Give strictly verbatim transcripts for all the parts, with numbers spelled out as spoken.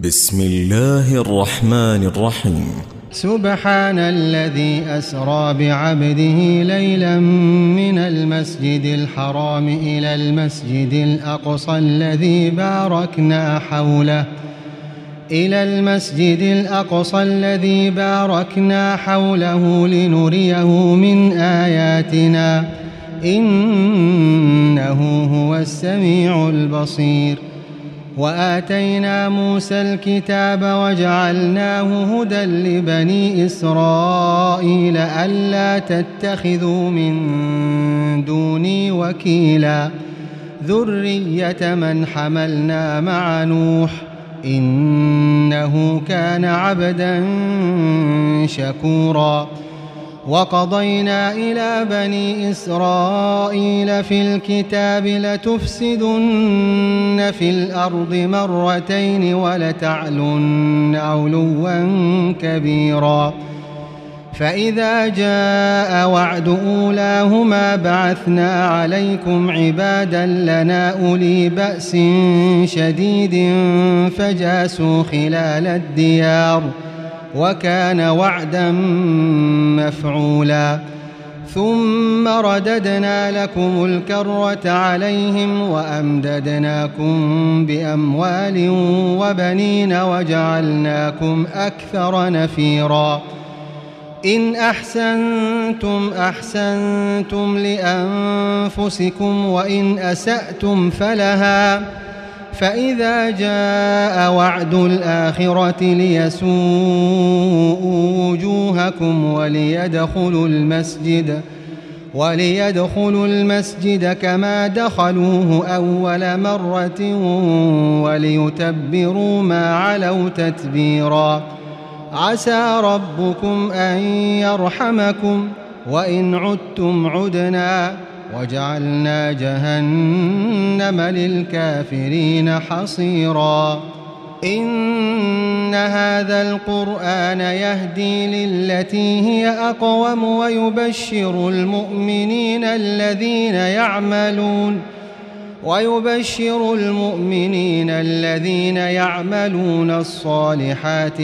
بسم الله الرحمن الرحيم. سبحان الذي أسرى بعبده ليلا من المسجد الحرام إلى المسجد الأقصى الذي باركنا حوله إلى المسجد الأقصى الذي باركنا حوله لنريه من آياتنا إنه هو السميع البصير. وآتينا موسى الكتاب وجعلناه هدى لبني إسرائيل ألا تتخذوا من دوني وكيلا ذرية من حملنا مع نوح إنه كان عبدا شكورا. وقضينا إلى بني إسرائيل في الكتاب لتفسدن في الأرض مرتين ولتعلن علوا كبيرا. فإذا جاء وعد أولاهما بعثنا عليكم عبادا لنا أولي بأس شديد فجاسوا خلال الديار وكان وعدا مفعولا. ثم رددنا لكم الكرة عليهم وأمددناكم بأموال وبنين وجعلناكم أكثر نفيرا. إن أحسنتم أحسنتم لأنفسكم وإن أسأتم فلها. فإذا جاء وعد الآخرة ليسوءوا وجوهكم وليدخلوا المسجد وليدخلوا المسجد كما دخلوه أول مرة وليتبروا ما علوا تتبيرا. عسى ربكم أن يرحمكم وإن عدتم عدنا وجعلنا جهنم للكافرين حصيرا. إن هذا القرآن يهدي للتي هي أقوم ويبشر المؤمنين الذين يعملون ويبشر المؤمنين الذين يعملون الصالحات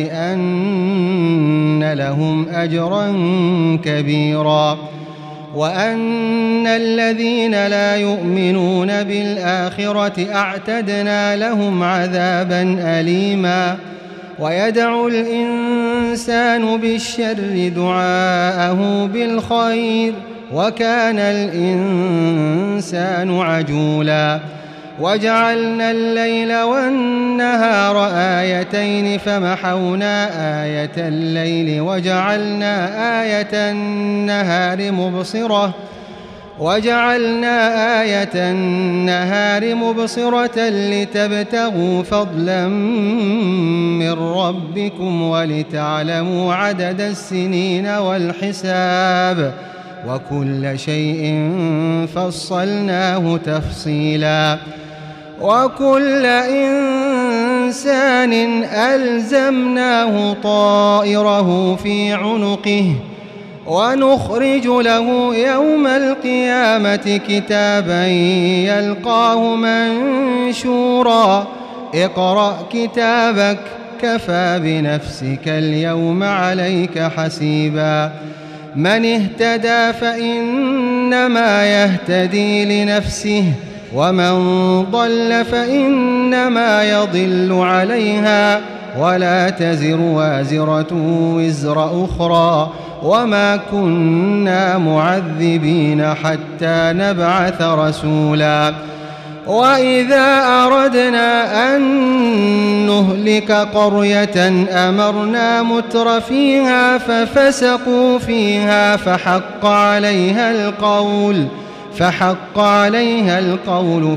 أن لهم أجرا كبيرا. وأن الذين لا يؤمنون بالآخرة أعتدنا لهم عذابا أليما. ويدعو الإنسان بالشر دعاءه بالخير وكان الإنسان عجولا. وجعلنا الليل والنهار آيتين فمحونا آية الليل وجعلنا آية النهار مبصرة وجعلنا آية النهار مبصرة لتبتغوا فضلا من ربكم ولتعلموا عدد السنين والحساب وكل شيء فصلناه تفصيلا. وكل إنسان ألزمناه طائره في عنقه ونخرج له يوم القيامة كتابا يلقاه منشورا. اقرأ كتابك كفى بنفسك اليوم عليك حسيبا. من اهتدى فإنما يهتدي لنفسه ومن ضل فإنما يضل عليها ولا تزر وازرة وزر أخرى وما كنا معذبين حتى نبعث رسولا. وإذا أردنا أن نهلك قرية أمرنا متر فيها ففسقوا فيها فحق عليها القول فحق عليها القول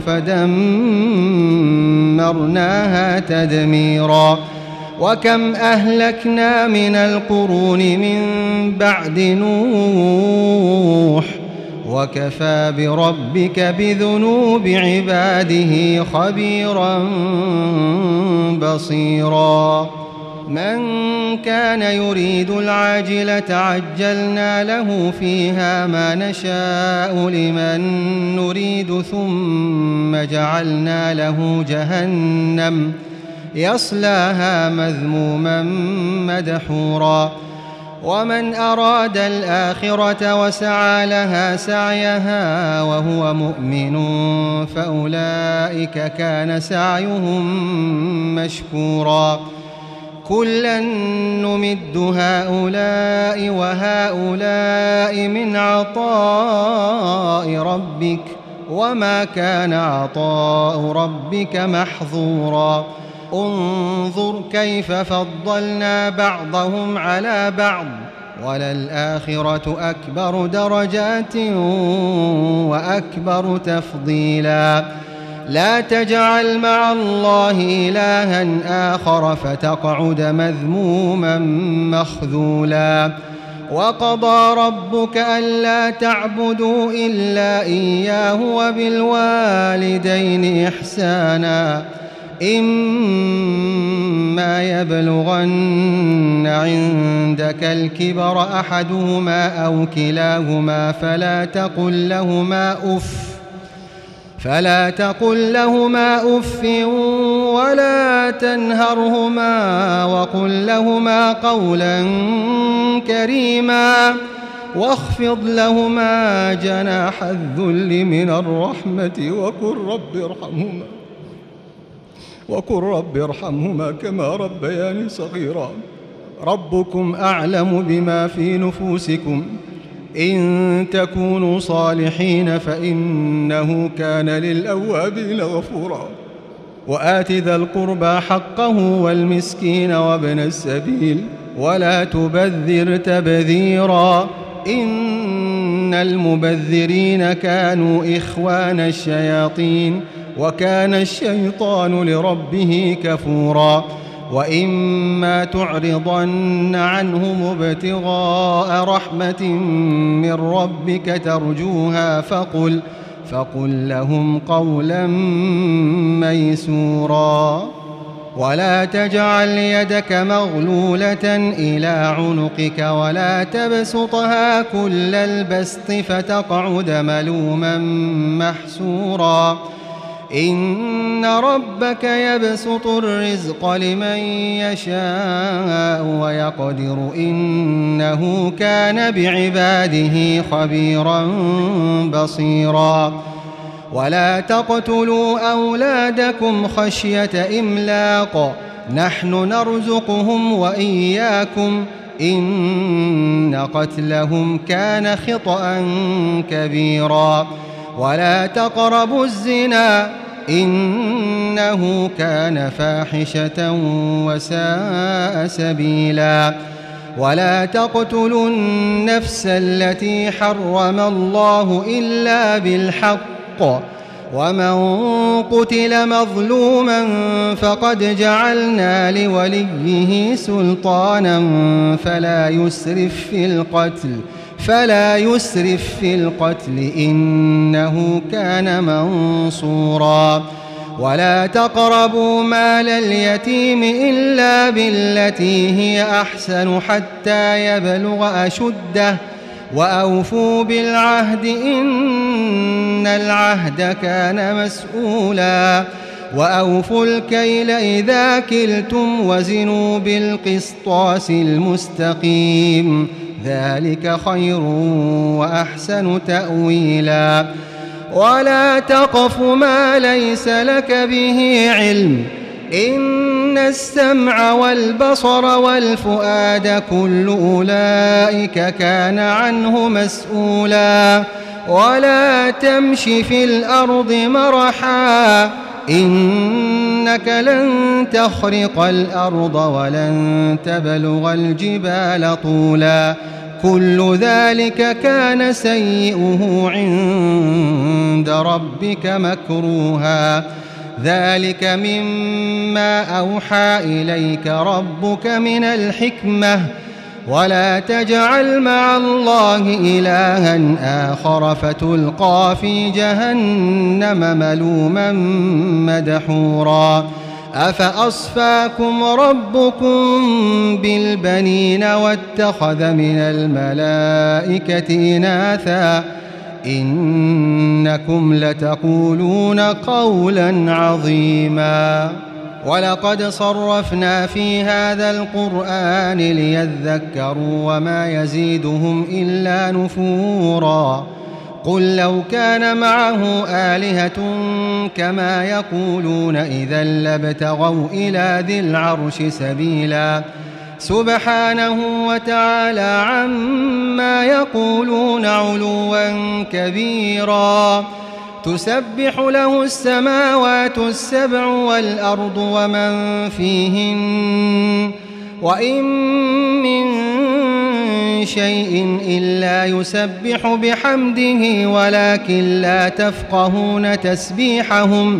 فدمرناها تدميرا. وكم أهلكنا من القرون من بعد نوح وكفى بربك بذنوب عباده خبيرا بصيرا. من كان يريد العاجلة عجلنا له فيها ما نشاء لمن نريد ثم جعلنا له جهنم يصلاها مذموما مدحورا ومن أراد الآخرة وسعى لها سعيها وهو مؤمن فأولئك كان سعيهم مشكورا كلا نمد هؤلاء وهؤلاء من عطاء ربك وما كان عطاء ربك محظورا انظر كيف فضلنا بعضهم على بعض وللآخرة أكبر درجات وأكبر تفضيلا لا تجعل مع الله إلها آخر فتقعد مذموما مخذولا وقضى ربك ألا تعبدوا إلا إياه وبالوالدين إحسانا إما يبلغن عندك الكبر أحدهما أو كلاهما فلا تقل لهما أف فلا تقل لهما أف ولا تنهرهما وقل لهما قولا كريما واخفض لهما جناح الذل من الرحمة وقل رب ارحمهما وقل رب ارحمهما كما ربياني صغيرا ربكم أعلم بما في نفوسكم إن تكونوا صالحين فإنه كان للأوابين غفورا وآت ذا القربى حقه والمسكين وابن السبيل ولا تبذر تبذيرا إن المبذرين كانوا إخوان الشياطين وكان الشيطان لربه كفورا وإما تعرضن عنهم ابتغاء رحمة من ربك ترجوها فقل فقل لهم قولا ميسورا ولا تجعل يدك مغلولة إلى عنقك ولا تبسطها كل البسط فتقعد ملوما محسورا إن ربك يبسط الرزق لمن يشاء ويقدر إنه كان بعباده خبيرا بصيرا ولا تقتلوا أولادكم خشية إملاق نحن نرزقهم وإياكم إن قتلهم كان خطأ كبيرا ولا تقربوا الزنا إنه كان فاحشة وساء سبيلا ولا تقتلوا النفس التي حرم الله إلا بالحق ومن قتل مظلوما فقد جعلنا لوليه سلطانا فلا يسرف في القتل فلا يسرف في القتل إنه كان منصورا ولا تقربوا مال اليتيم إلا بالتي هي أحسن حتى يبلغ أشده وأوفوا بالعهد إن العهد كان مسؤولا وأوفوا الكيل إذا كلتم وزنوا بالقسطاس المستقيم ذلك خير وأحسن تأويلا ولا تقف ما ليس لك به علم إن السمع والبصر والفؤاد كل أولئك كان عنه مسؤولا ولا تمش في الأرض مرحا إنك لن تخرق الأرض ولن تبلغ الجبال طولا كل ذلك كان سيئه عند ربك مكروها ذلك مما أوحى إليك ربك من الحكمة ولا تجعل مع الله إلها آخر فتلقى في جهنم ملوما مدحورا أفأصفاكم ربكم بالبنين واتخذ من الملائكة إناثا إنكم لتقولون قولا عظيما ولقد صرفنا في هذا القرآن ليذكروا وما يزيدهم إلا نفورا قل لو كان معه آلهة كما يقولون إذا لابتغوا إلى ذي العرش سبيلا سبحانه وتعالى عما يقولون علوا كبيرا تسبح له السماوات السبع والأرض ومن فيهن وإن من شيء إلا يسبح بحمده ولكن لا تفقهون تسبيحهم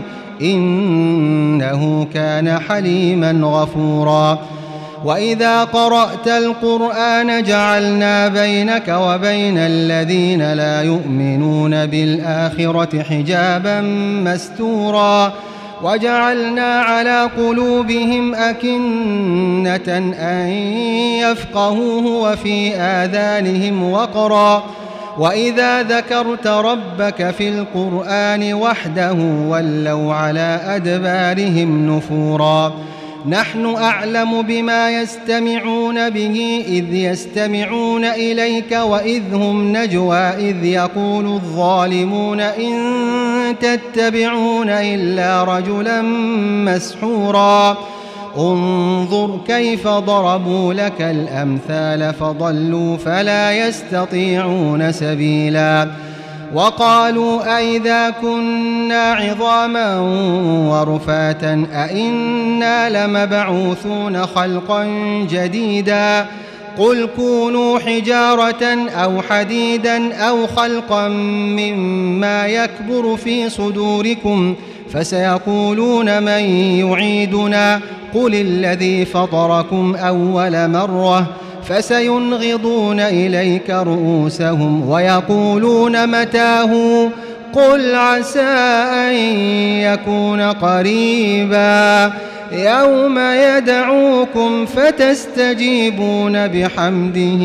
إنه كان حليما غفورا وإذا قرأت القرآن جعلنا بينك وبين الذين لا يؤمنون بالآخرة حجابا مستورا وجعلنا على قلوبهم أكنة أن يفقهوه وفي آذانهم وقرا وإذا ذكرت ربك في القرآن وحده ولوا على أدبارهم نفورا نحن أعلم بما يستمعون به إذ يستمعون إليك وإذ هم نجوى إذ يقول الظالمون إن تتبعون إلا رجلا مسحورا انظر كيف ضربوا لك الأمثال فضلوا فلا يستطيعون سبيلا وقالوا أئذا كنا عظاما ورفاتا أئنا لمبعوثون خلقا جديدا قل كونوا حجارة أو حديدا أو خلقا مما يكبر في صدوركم فسيقولون من يعيدنا قل الذي فطركم أول مرة فسينغضون إليك رؤوسهم ويقولون متاه قل عسى أن يكون قريبا يوم يدعوكم فتستجيبون بحمده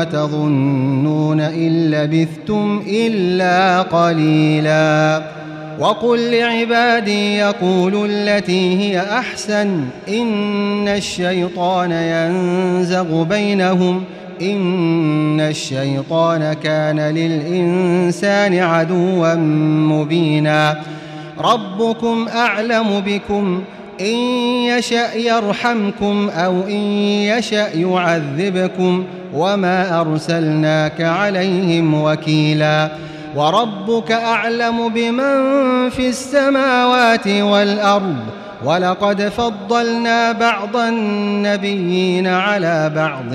وتظنون إن لبثتم إلا قليلا وقل لعبادي يقولوا التي هي أحسن إن الشيطان ينزغ بينهم إن الشيطان كان للإنسان عدوا مبينا ربكم أعلم بكم إن يشأ يرحمكم أو إن يشأ يعذبكم وما أرسلناك عليهم وكيلا وربك أعلم بمن في السماوات والأرض ولقد فضلنا بعض النبيين على بعض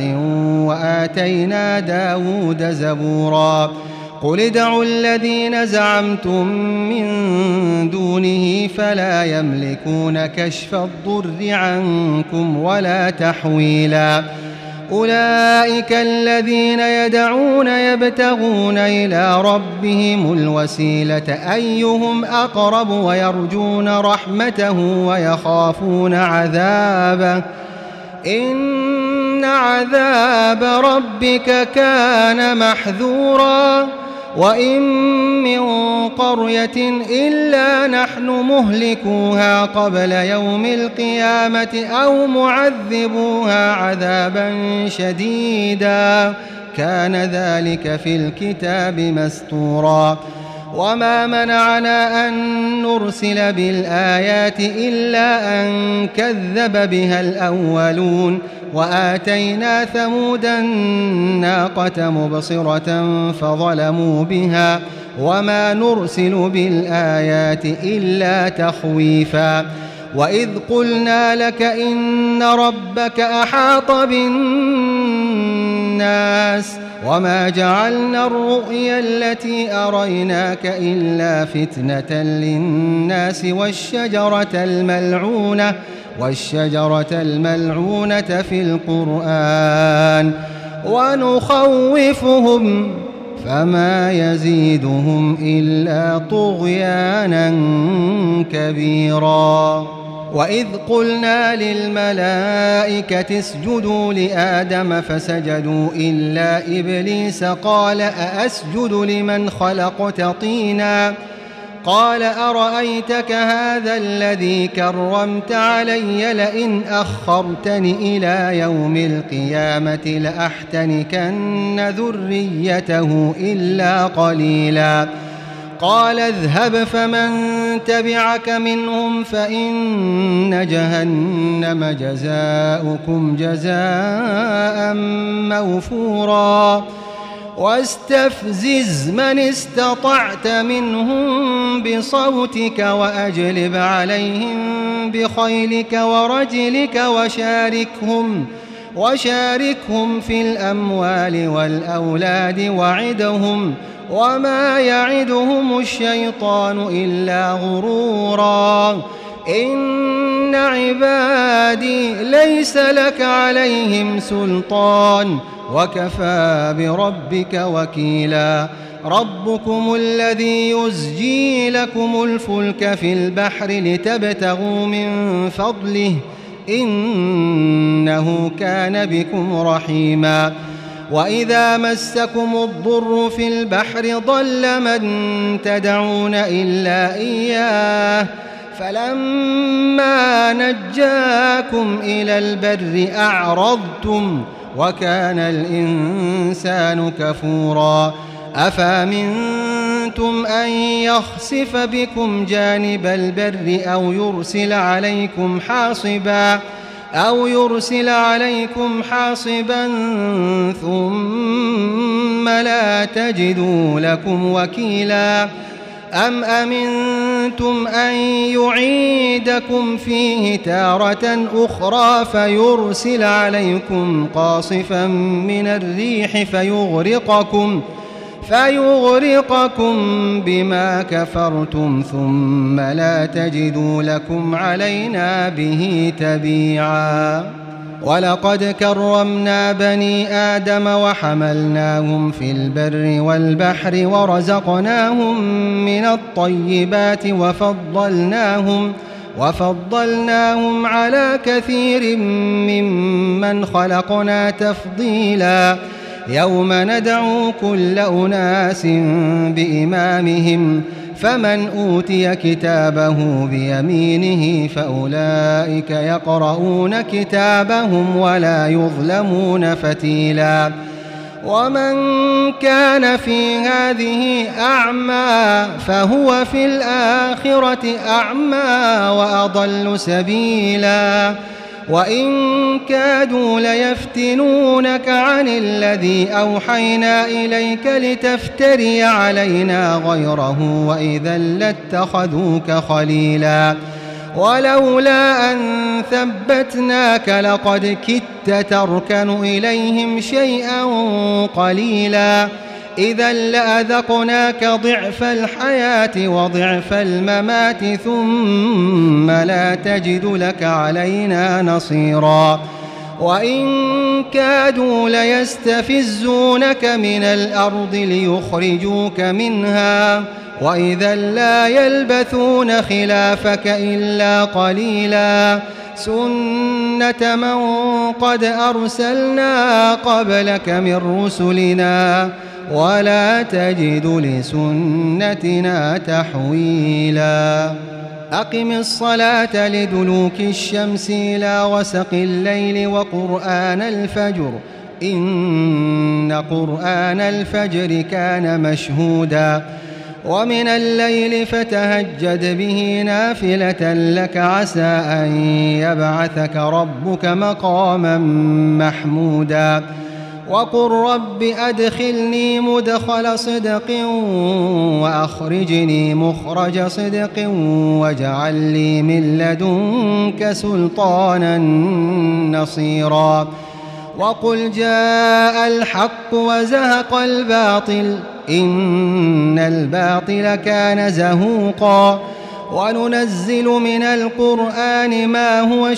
وآتينا داود زبورا قل ادعوا الذين زعمتم من دونه فلا يملكون كشف الضر عنكم ولا تحويلا أولئك الذين يدعون يبتغون إلى ربهم الوسيلة أيهم أقرب ويرجون رحمته ويخافون عذابه إن عذاب ربك كان محذورا وإن من قرية إلا نحن مهلكوها قبل يوم القيامة أو معذبوها عذابا شديدا كان ذلك في الكتاب مسطورا وما منعنا أن نرسل بالآيات إلا أن كذب بها الأولون وآتينا ثمود الناقة مبصرة فظلموا بها وما نرسل بالآيات إلا تخويفا وإذ قلنا لك إن ربك أحاط بالناس وما جعلنا الرؤيا التي أريناك إلا فتنة للناس والشجرة الملعونة والشجرة الملعونة في القرآن ونخوفهم فما يزيدهم إلا طغيانا كبيرا وإذ قلنا للملائكة اسجدوا لآدم فسجدوا إلا إبليس قال أأسجد لمن خلقت طينا قال أرأيتك هذا الذي كرمت علي لئن أخرتني إلى يوم القيامة لأحتنكن ذريته إلا قليلا قال اذهب فمن تبعك منهم فإن جهنم جزاؤكم جزاء موفورا واستفزز من استطعت منهم بصوتك وأجلب عليهم بخيلك ورجلك وشاركهم وشاركهم في الأموال والأولاد وعدهم وما يعدهم الشيطان إلا غرورا إن عبادي ليس لك عليهم سلطان وكفى بربك وكيلا ربكم الذي يزجي لكم الفلك في البحر لتبتغوا من فضله إنه كان بكم رحيما وإذا مسكم الضر في البحر ضل من تدعون إلا إياه فلما نجاكم إلى البر أعرضتم وكان الإنسان كفورا أفأمنتم أن يخسف بكم جانب البر أو يرسل عليكم حاصبا أو يرسل عليكم حاصبا ثم لا تجدوا لكم وكيلا أم أمنتم أن يعيدكم فيه تارة أخرى فيرسل عليكم قاصفا من الريح فيغرقكم فيغرقكم بما كفرتم ثم لا تجدوا لكم علينا به تبيعا ولقد كرمنا بني آدم وحملناهم في البر والبحر ورزقناهم من الطيبات وفضلناهم وفضلناهم على كثير ممن خلقنا تفضيلا يوم ندعو كل أناس بإمامهم فمن أوتي كتابه بيمينه فأولئك يقرؤون كتابهم ولا يظلمون فتيلا ومن كان في هذه أعمى فهو في الآخرة أعمى وأضل سبيلا وإن كادوا ليفتنونك عن الذي أوحينا إليك لتفتري علينا غيره وإذا لاتخذوك خليلا ولولا أن ثبتناك لقد كدت تركن إليهم شيئا قليلا إذا لأذقناك ضعف الحياة وضعف الممات ثم لا تجد لك علينا نصيرا وإن كادوا ليستفزونك من الأرض ليخرجوك منها وإذا لا يلبثون خلافك إلا قليلا سنة من قد أرسلنا قبلك من رسلنا ولا تجد لسنتنا تحويلا أقم الصلاة لدلوك الشمس إلى غسق الليل وقرآن الفجر إن قرآن الفجر كان مشهودا ومن الليل فتهجد به نافلة لك عسى أن يبعثك ربك مقاما محمودا وقل رب أدخلني مدخل صدق وأخرجني مخرج صدق واجعل لي من لدنك سلطانا نصيرا وقل جاء الحق وزهق الباطل إن الباطل كان زهوقا وننزل من القرآن ما هو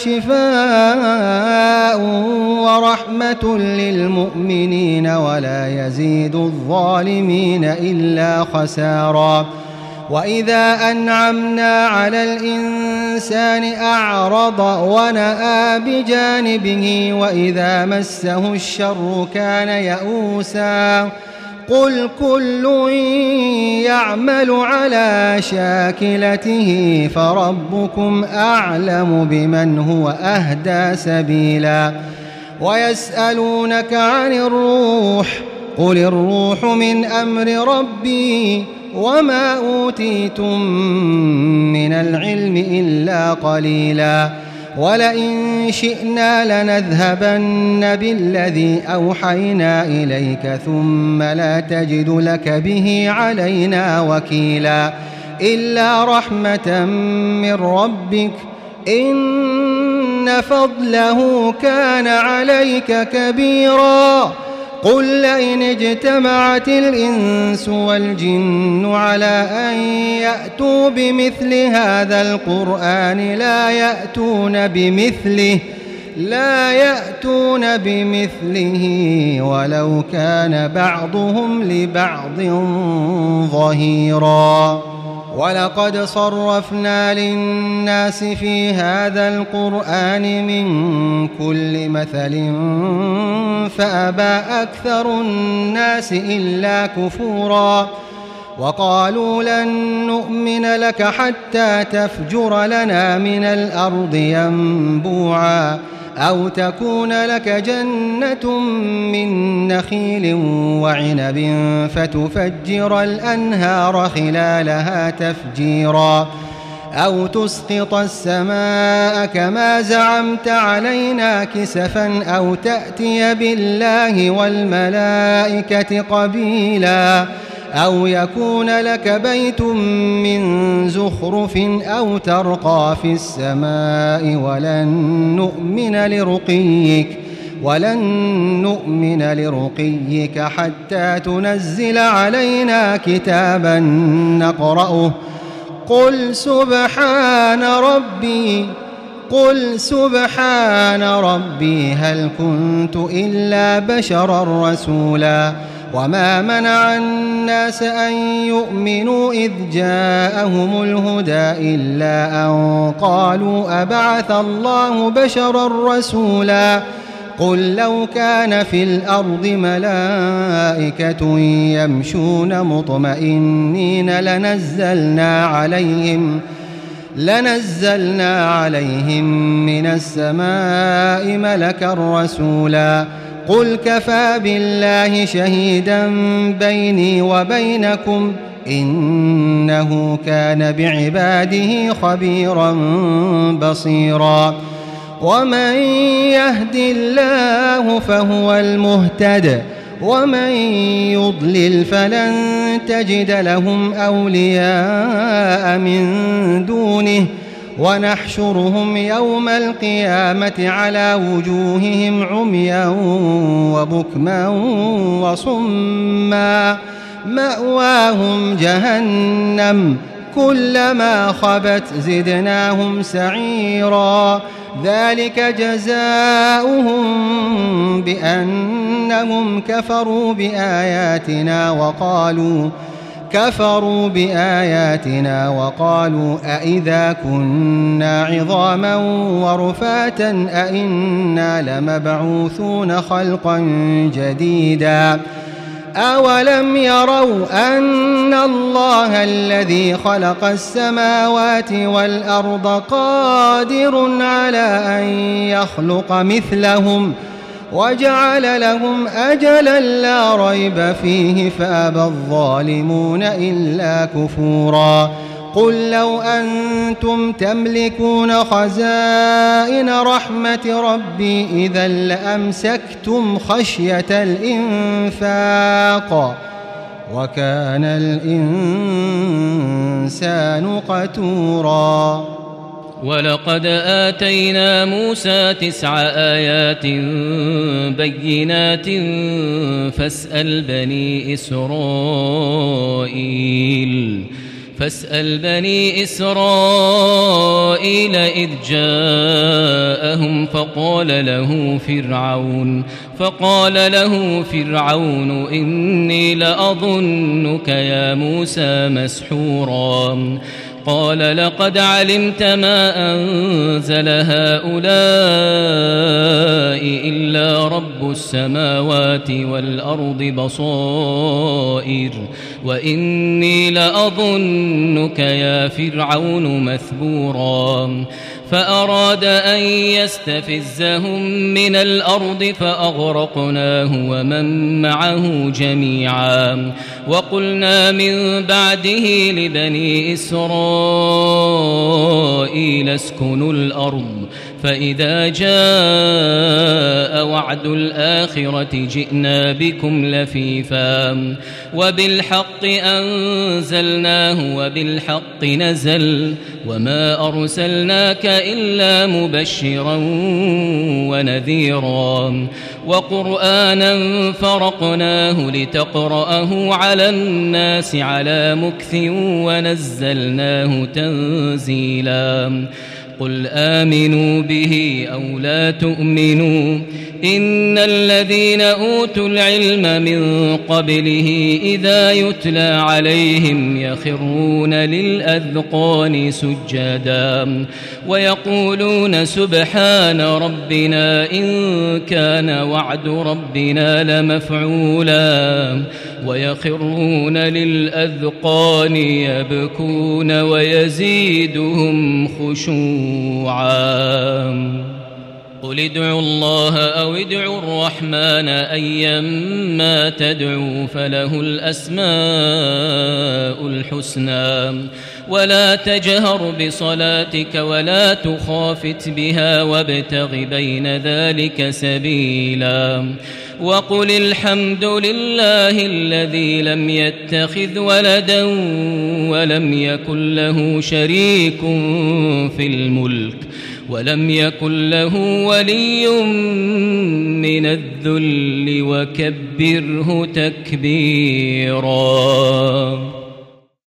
شفاء ورحمة للمؤمنين ولا يزيد الظالمين إلا خسارا وإذا أنعمنا على الإنسان أعرض ونأى بجانبه وإذا مسه الشر كان يئوسا قل كل يعمل على شاكلته فربكم أعلم بمن هو أهدى سبيلا ويسألونك عن الروح قل الروح من أمر ربي وما أوتيتم من العلم إلا قليلا ولئن شئنا لنذهبن بالذي أوحينا إليك ثم لا تجد لك به علينا وكيلا إلا رحمة من ربك إن فضله كان عليك كبيرا قل لئن اجتمعت الإنس والجن على أن يأتوا بمثل هذا القرآن لا يأتون بمثله لا يأتون بمثله ولو كان بعضهم لبعض ظهيرا ولقد صرفنا للناس في هذا القرآن من كل مثل فأبى أكثر الناس إلا كفورا وقالوا لن نؤمن لك حتى تفجر لنا من الأرض ينبوعا أو تكون لك جنة من نخيل وعنب فتفجر الأنهار خلالها تفجيرا أو تسقط السماء كما زعمت علينا كسفا أو تأتي بالله والملائكة قبيلا أو يكون لك بيت من زخرف أو ترقى في السماء ولن نؤمن لرقيك ولن نؤمن لرقيك حتى تنزل علينا كتابا نقرأه قل سبحان ربي قل سبحان ربي هل كنت إلا بشرا رسولا وما منع الناس أن يؤمنوا إذ جاءهم الهدى إلا أن قالوا أبعث الله بشرا رسولا قل لو كان في الأرض ملائكة يمشون مطمئنين لنزلنا عليهم لنزلنا عليهم من السماء ملكا رسولا قل كفى بالله شهيدا بيني وبينكم إنه كان بعباده خبيرا بصيرا ومن يهد الله فهو المهتد ومن يضلل فلن تجد لهم أولياء من دونه ونحشرهم يوم القيامة على وجوههم عميا وبكما وصما مأواهم جهنم كلما خبت زدناهم سعيرا ذلك جزاؤهم بأنهم كفروا بآياتنا وقالوا كفروا بآياتنا وقالوا أئذا كنا عظاما ورفاتا أئنا لمبعوثون خلقا جديدا أولم يروا أن الله الذي خلق السماوات والأرض قادر على أن يخلق مثلهم وجعل لهم أجلا لا ريب فيه فأبى الظالمون إلا كفورا قل لو أنتم تملكون خزائن رحمة ربي إذا لأمسكتم خشية الإنفاق وكان الإنسان قتورا ولقد آتينا موسى تسع آيات بينات فاسأل بني إسرائيل فاسأل بني إسرائيل إذ جاءهم فقال له فرعون فقال له فرعون إني لأظنك يا موسى مسحورا قال لقد علمت ما أنزل هؤلاء إلا رب السماوات والأرض بصائر وإني لأظنك يا فرعون مثبورا فأراد أن يستفزهم من الأرض فأغرقناه ومن معه جميعا وقلنا من بعده لبني إسرائيل اسكنوا الأرض فإذا جاء وعد الآخرة جئنا بكم لفيفا وبالحق أنزلناه وبالحق نزل وما أرسلناك إلا مبشرا ونذيرا وقرآنا فرقناه لتقرأه على الناس على مكث ونزلناه تنزيلا قل آمنوا به أو لا تؤمنوا إن الذين أوتوا العلم من قبله إذا يتلى عليهم يخرون للأذقان سجدا ويقولون سبحان ربنا إن كان وعد ربنا لمفعولا ويخرون للأذقان يبكون ويزيدهم خشوعا قل ادعوا الله أو ادعوا الرحمن أيما تدعوا فله الأسماء الحسنى ولا تجهر بصلاتك ولا تخافت بها وابتغ بين ذلك سبيلا وقل الحمد لله الذي لم يتخذ ولدا ولم يكن له شريك في الملك ولم يكن له ولي من الذل وكبره تكبيرا.